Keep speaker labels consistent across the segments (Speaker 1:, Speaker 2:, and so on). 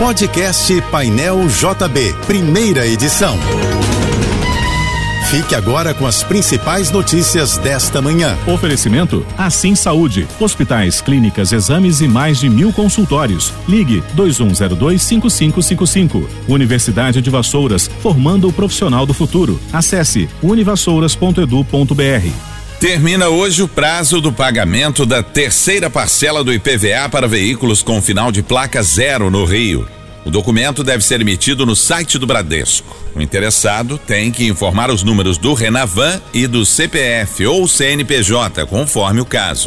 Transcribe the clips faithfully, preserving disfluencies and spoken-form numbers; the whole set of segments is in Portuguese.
Speaker 1: Podcast Painel J B, primeira edição. Fique agora com as principais notícias desta manhã.
Speaker 2: Oferecimento Assim Saúde, hospitais, clínicas, exames e mais de mil consultórios. Ligue dois um zero dois, cinco cinco cinco cinco. Universidade de Vassouras, formando o profissional do futuro. Acesse univassouras ponto edu ponto br.
Speaker 3: Termina hoje o prazo do pagamento da terceira parcela do I P V A para veículos com final de placa zero no Rio. O documento deve ser emitido no site do Bradesco. O interessado tem que informar os números do Renavan e do C P F ou C N P J, conforme o caso.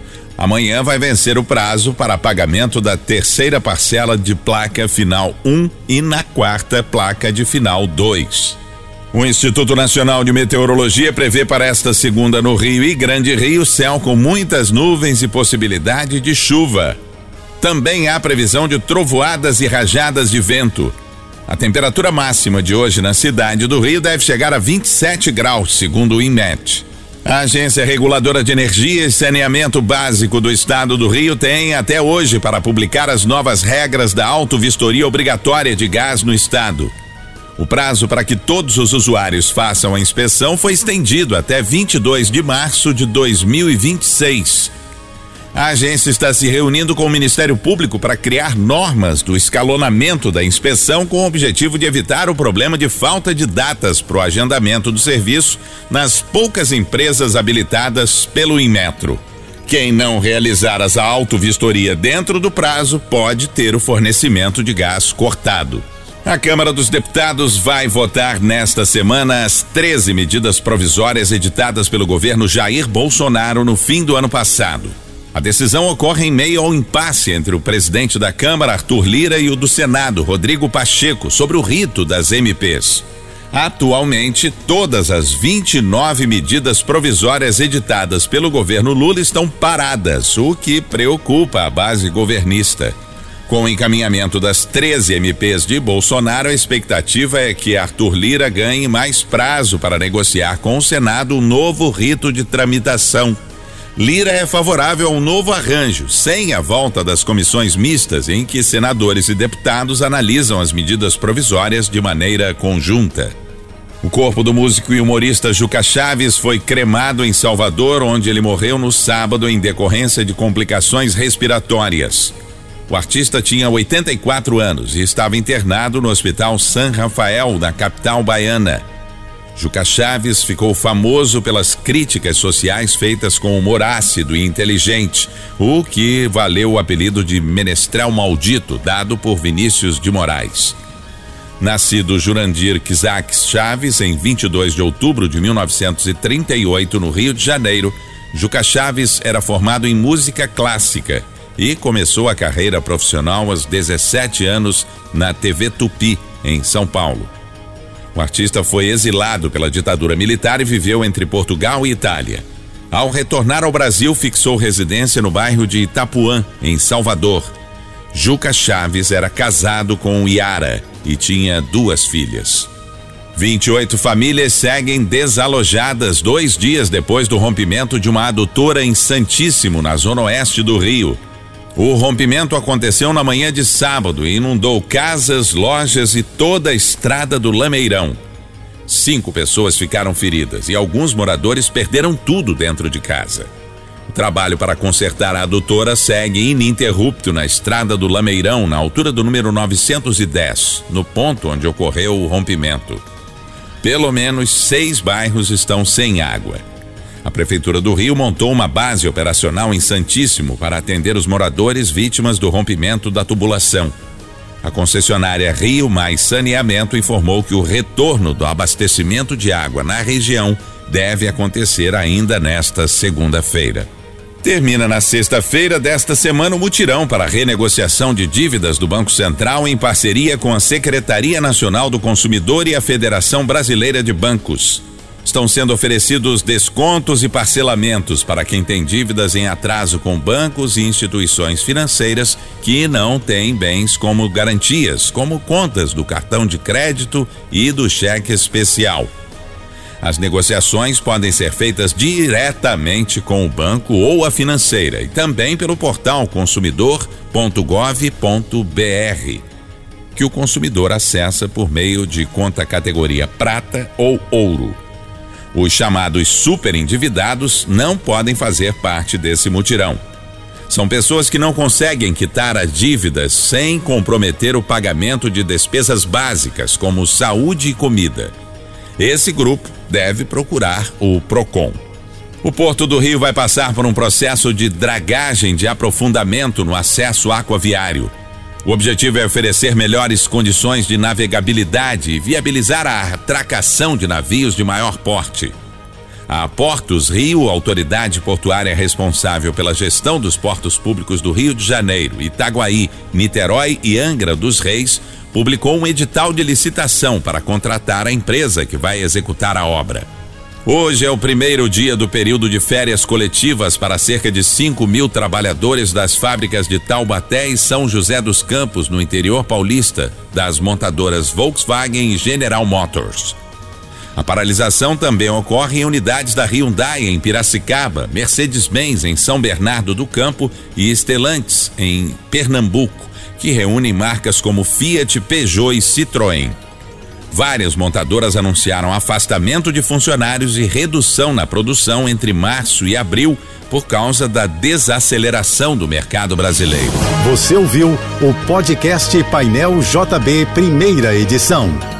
Speaker 3: Amanhã vai vencer o prazo para pagamento da terceira parcela de placa final um e na quarta placa de final dois. O Instituto Nacional de Meteorologia prevê para esta segunda no Rio e Grande Rio céu com muitas nuvens e possibilidade de chuva. Também há previsão de trovoadas e rajadas de vento. A temperatura máxima de hoje na cidade do Rio deve chegar a vinte e sete graus, segundo o INMET. A Agência Reguladora de Energia e Saneamento Básico do Estado do Rio tem até hoje para publicar as novas regras da auto-vistoria obrigatória de gás no estado. O prazo para que todos os usuários façam a inspeção foi estendido até vinte e dois de março de dois mil e vinte e seis. A agência está se reunindo com o Ministério Público para criar normas do escalonamento da inspeção com o objetivo de evitar o problema de falta de datas para o agendamento do serviço nas poucas empresas habilitadas pelo Inmetro. Quem não realizar as auto-vistoria dentro do prazo pode ter o fornecimento de gás cortado. A Câmara dos Deputados vai votar nesta semana as treze medidas provisórias editadas pelo governo Jair Bolsonaro no fim do ano passado. A decisão ocorre em meio ao impasse entre o presidente da Câmara, Arthur Lira, e o do Senado, Rodrigo Pacheco, sobre o rito das M Ps. Atualmente, todas as vinte e nove medidas provisórias editadas pelo governo Lula estão paradas, o que preocupa a base governista. Com o encaminhamento das treze M Ps de Bolsonaro, a expectativa é que Arthur Lira ganhe mais prazo para negociar com o Senado um novo rito de tramitação. Lira é favorável a um novo arranjo, sem a volta das comissões mistas, em que senadores e deputados analisam as medidas provisórias de maneira conjunta. O corpo do músico e humorista Juca Chaves foi cremado em Salvador, onde ele morreu no sábado em decorrência de complicações respiratórias. O artista tinha oitenta e quatro anos e estava internado no Hospital San Rafael, na capital baiana. Juca Chaves ficou famoso pelas críticas sociais feitas com humor ácido e inteligente, o que valeu o apelido de Menestrel Maldito, dado por Vinícius de Moraes. Nascido Jurandir Quisaques Chaves em vinte e dois de outubro de mil novecentos e trinta e oito, no Rio de Janeiro, Juca Chaves era formado em música clássica e começou a carreira profissional aos dezessete anos na T V Tupi, em São Paulo. O artista foi exilado pela ditadura militar e viveu entre Portugal e Itália. Ao retornar ao Brasil, fixou residência no bairro de Itapuã, em Salvador. Juca Chaves era casado com Yara e tinha duas filhas. vinte e oito famílias seguem desalojadas dois dias depois do rompimento de uma adutora em Santíssimo, na zona oeste do Rio. O rompimento aconteceu na manhã de sábado e inundou casas, lojas e toda a estrada do Lameirão. Cinco pessoas ficaram feridas e alguns moradores perderam tudo dentro de casa. O trabalho para consertar a adutora segue ininterrupto na estrada do Lameirão, na altura do número novecentos e dez, no ponto onde ocorreu o rompimento. Pelo menos seis bairros estão sem água. A Prefeitura do Rio montou uma base operacional em Santíssimo para atender os moradores vítimas do rompimento da tubulação. A concessionária Rio Mais Saneamento informou que o retorno do abastecimento de água na região deve acontecer ainda nesta segunda-feira. Termina na sexta-feira desta semana o mutirão para a renegociação de dívidas do Banco Central em parceria com a Secretaria Nacional do Consumidor e a Federação Brasileira de Bancos. Estão sendo oferecidos descontos e parcelamentos para quem tem dívidas em atraso com bancos e instituições financeiras que não têm bens como garantias, como contas do cartão de crédito e do cheque especial. As negociações podem ser feitas diretamente com o banco ou a financeira e também pelo portal consumidor ponto gov ponto br. que o consumidor acessa por meio de conta categoria prata ou ouro. Os chamados superendividados não podem fazer parte desse mutirão. São pessoas que não conseguem quitar as dívidas sem comprometer o pagamento de despesas básicas, como saúde e comida. Esse grupo deve procurar o PROCON. O Porto do Rio vai passar por um processo de dragagem de aprofundamento no acesso aquaviário. O objetivo é oferecer melhores condições de navegabilidade e viabilizar a atracação de navios de maior porte. A Portos Rio, autoridade portuária responsável pela gestão dos portos públicos do Rio de Janeiro, Itaguaí, Niterói e Angra dos Reis, publicou um edital de licitação para contratar a empresa que vai executar a obra. Hoje é o primeiro dia do período de férias coletivas para cerca de cinco mil trabalhadores das fábricas de Taubaté e São José dos Campos, no interior paulista, das montadoras Volkswagen e General Motors. A paralisação também ocorre em unidades da Hyundai em Piracicaba, Mercedes-Benz em São Bernardo do Campo e Stellantis em Pernambuco, que reúnem marcas como Fiat, Peugeot e Citroën. Várias montadoras anunciaram afastamento de funcionários e redução na produção entre março e abril por causa da desaceleração do mercado brasileiro.
Speaker 1: Você ouviu o podcast Painel J B, primeira edição.